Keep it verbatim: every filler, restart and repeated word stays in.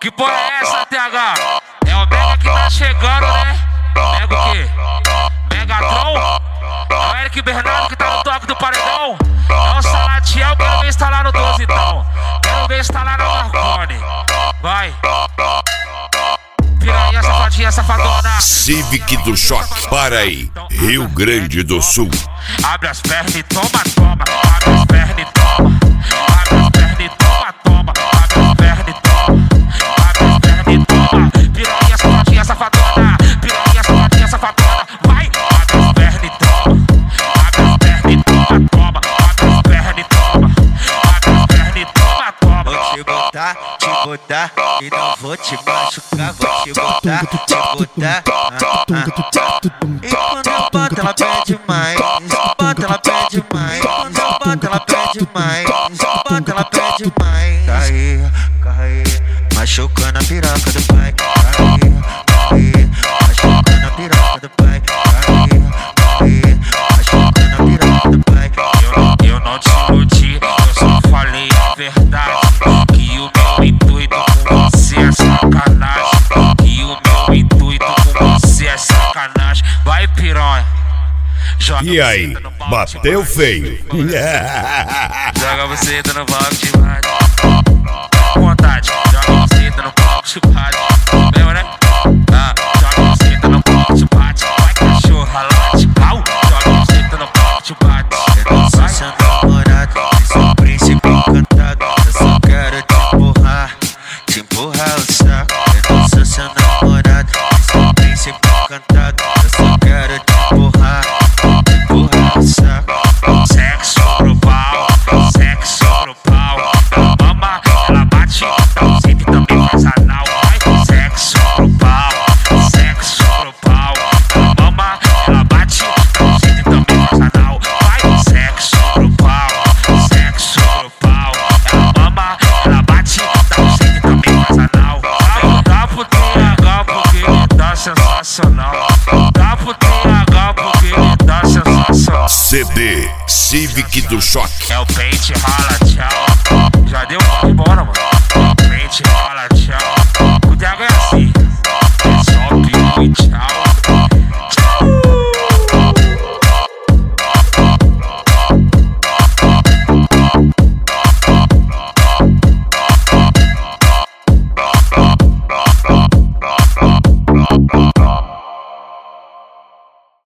Que porra é essa, T H? É o Mega que tá chegando, né? Mega o quê? Megatron? É o Eric Bernardo que tá no toque do paredão? É o Salatiel, quero ver instalar no doze então. Quero ver instalar na Marconi. Vai. Piranha, safadinha, safadona. Civic do Choque, Paraí, Rio Grande do Sul. Abre as pernas e toma, toma. Abre as pernas e toma. Abre as pernas e toma, toma. Abre as pernas e toma. Abre as pernas e toma. Piranha, safadinha, safadona. Piranha, safadinha, safadona. Vai. Abre as pernas e toma. Abre as pernas e toma, toma. Abre as pernas e toma. Abre as pernas e toma, toma. Vou te botar, te botar e não vou te machucar. Vou te botar, te botar. Ah, ah. E quando eu boto ela pede mais. Bota ela pede mais. Quando eu boto ela pede mais. Bota ela pede mais. Cai, cai, machucando a piroca do pai. Cai, cai, machucando a piroca do pai. Cai, cai, machucando a piroca do pai. Eu, eu não te iludi, eu só falei a verdade. Que o meu intuito com você é sacanagem. Que o meu intuito com você é sacanagem. Vai, piranha. Joga E aí, bateu feio. Joga você no palco de rádio. Com vontade. Joga você no palco de rádio. Lembra, né? Ah, joga você no palco de bate. Vai, cachorra, late. Au. Joga você no palco de bate. Eu não sou seu namorado, eu sou um príncipe encantado. Eu só quero te empurrar, te empurrar o saco. Eu não sou seu namorado, eu sou um príncipe encantado. Eu só quero te empurrar, te empurrar o saco. Sexo pro pau, sexo pro pau. Ela mama, ela bate, então sempre também faz anal. Vai, sexo pro pau, sexo pro pau. Ela mama, ela bate, então sempre também faz anal. Vai, sexo pro pau, sexo pro pau. Ela mama, ela bate, então sempre também faz anal. Dá pro T H porque ele tá sensacional. Dá pro T H porque ele tá sensacional. C D Civic do Choque. É o pente, rala, tchau. Já deu, pode ir embora, mano. É o pente, rala, tchau.